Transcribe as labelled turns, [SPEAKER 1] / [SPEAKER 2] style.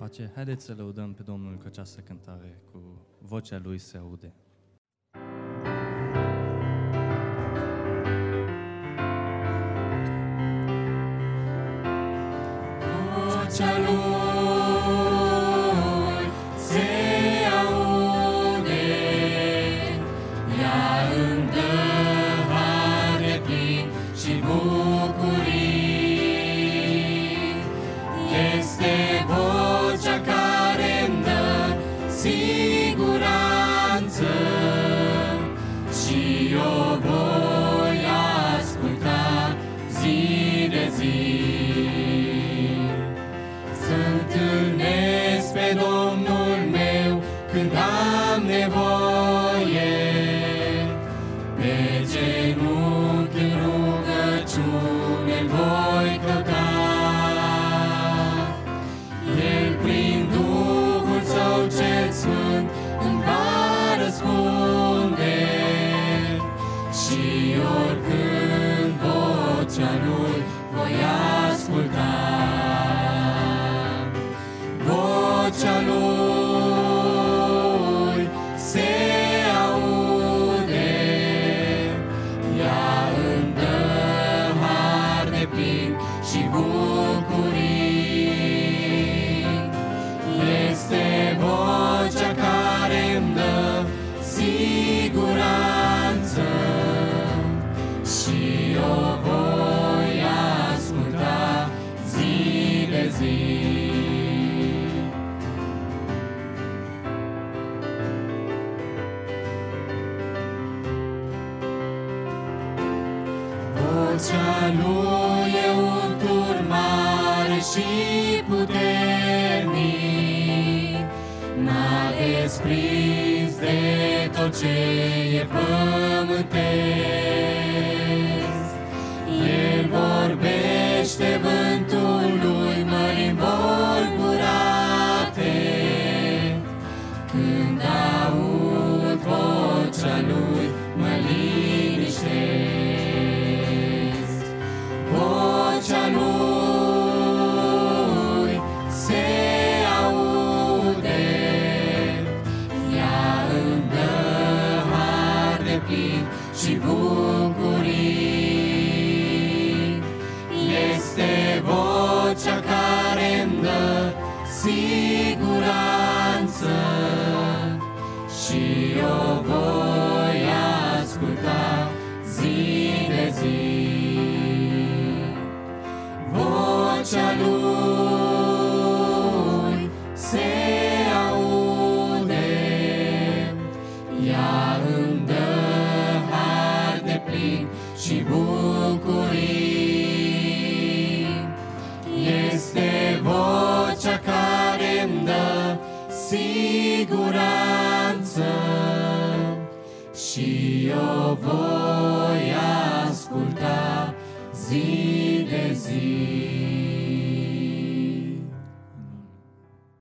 [SPEAKER 1] pace. Haideți să lăudăm pe Domnul cu această cântare, cu vocea Lui se aude.
[SPEAKER 2] Vocea Lui se aude, ea îmi dă har de plin și bucurii. Este vocea care îmi dă siguranță și eu voi asculta zi de zi. Să întâlnesc pe Domnul meu când am nevoie, pe genunchi în rugăciune voi căuta. El prin Duhul Său cel Sfânt îmi va răspunde și oricând vocea Lui voi asculta. Vocea Lui se aude, ea îmi dă har de plin și bucurii. Este vocea care îmi dă siguranță și eu voi asculta zi de zi. Vocea Lui e un tur mare și puternic, m-a desprins de tot ce e pământesc. El vorbește vântului mării învolburate, când aud vocea Lui mă liniștesc. Vocea Lui se aude, ea îmi dă har de plin și bucurii. Este vocea care îmi dă siguranță și eu voi asculta zi de zi. Vocea Lui se aude, ea îmi dă har de plin și bucurii. Este vocea care îmi dă siguranță și eu voi asculta zi